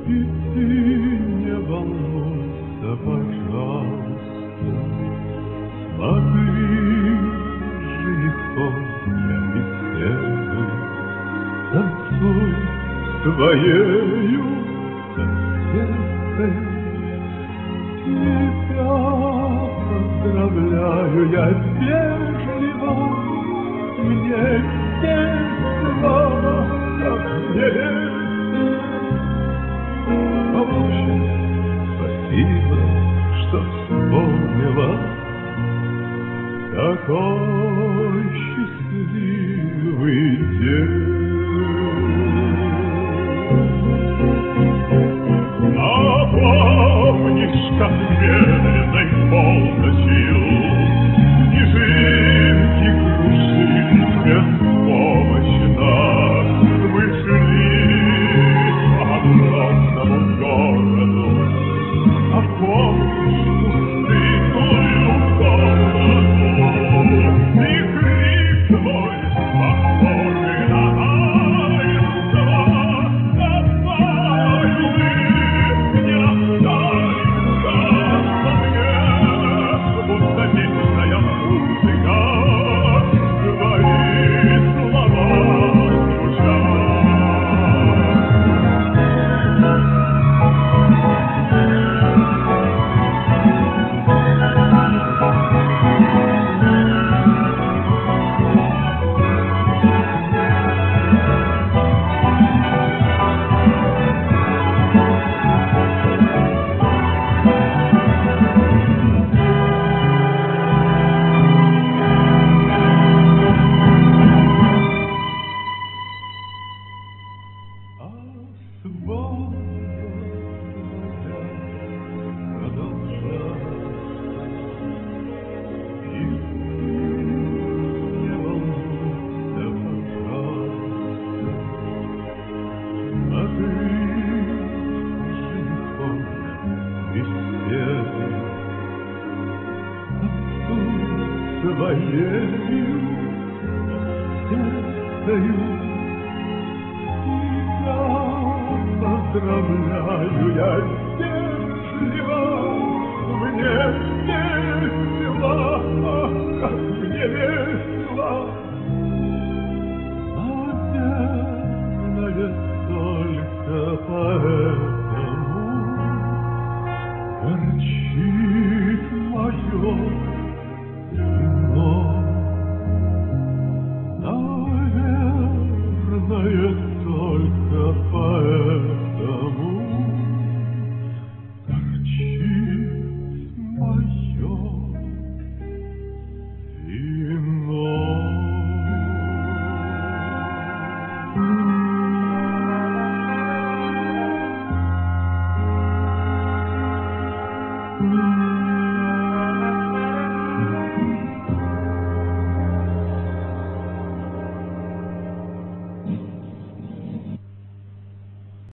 И ты не волнуйся, пожалуйста, смотри, женихом я из серы, танцуй своею соседкой. Тебя поздравляю я вежливо, мне весело, как мне. А вообще, спасибо, что вспомнила такой счастливый день. Напомнишь, как медленной полночью снежинки крушили беспомощно. Мы шли по огромному городу, а помнишь пустынную комнату и крик твой, похожий на таинство, своею сердцею. Тебя поздравляю я вежливо, мне весело, как мне весело.